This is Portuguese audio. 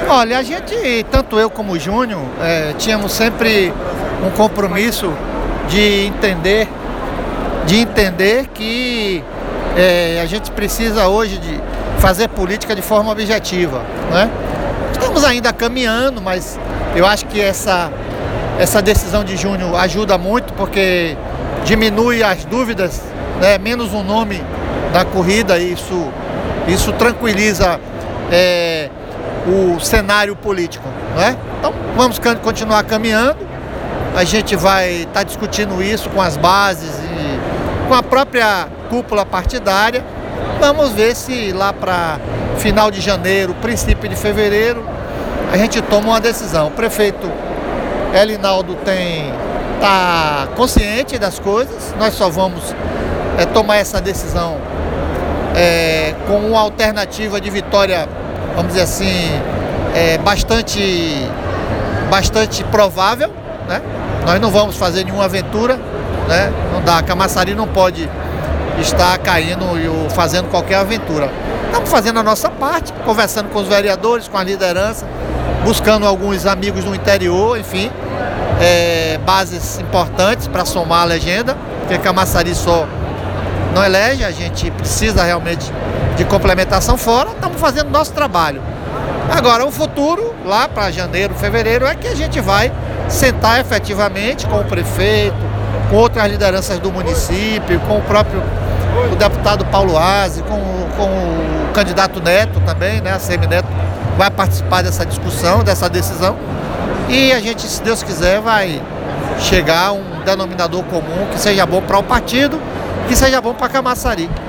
Olha, a gente, tanto eu como o Júnior, tínhamos sempre um compromisso de entender que a gente precisa hoje de fazer política de forma objetiva, né? Estamos ainda caminhando, mas eu acho que essa decisão de Júnior ajuda muito, porque diminui as dúvidas, né? Menos um nome da corrida, isso tranquiliza o cenário político, né? Então vamos continuar caminhando. A gente vai estar discutindo isso com as bases e com a própria cúpula partidária. Vamos ver se lá para final de janeiro, princípio de fevereiro, a gente toma uma decisão. O prefeito Elinaldo está consciente das coisas. Nós só vamos tomar essa decisão com uma alternativa de vitória, vamos dizer assim, bastante provável, né? Nós não vamos fazer nenhuma aventura, né? Não dá, Camaçari não pode estar caindo e fazendo qualquer aventura. Estamos fazendo a nossa parte, conversando com os vereadores, com a liderança, buscando alguns amigos no interior, enfim, bases importantes para somar a legenda, porque Camaçari só não elege, a gente precisa realmente de complementação fora. Estamos fazendo o nosso trabalho. Agora, o futuro, lá para janeiro, fevereiro, é que a gente vai sentar efetivamente com o prefeito, com outras lideranças do município, com o deputado Paulo Aze, com o candidato Neto também, né? A Semineto vai participar dessa discussão, dessa decisão, e a gente, se Deus quiser, vai chegar a um denominador comum que seja bom para o partido, que seja bom para Camaçari.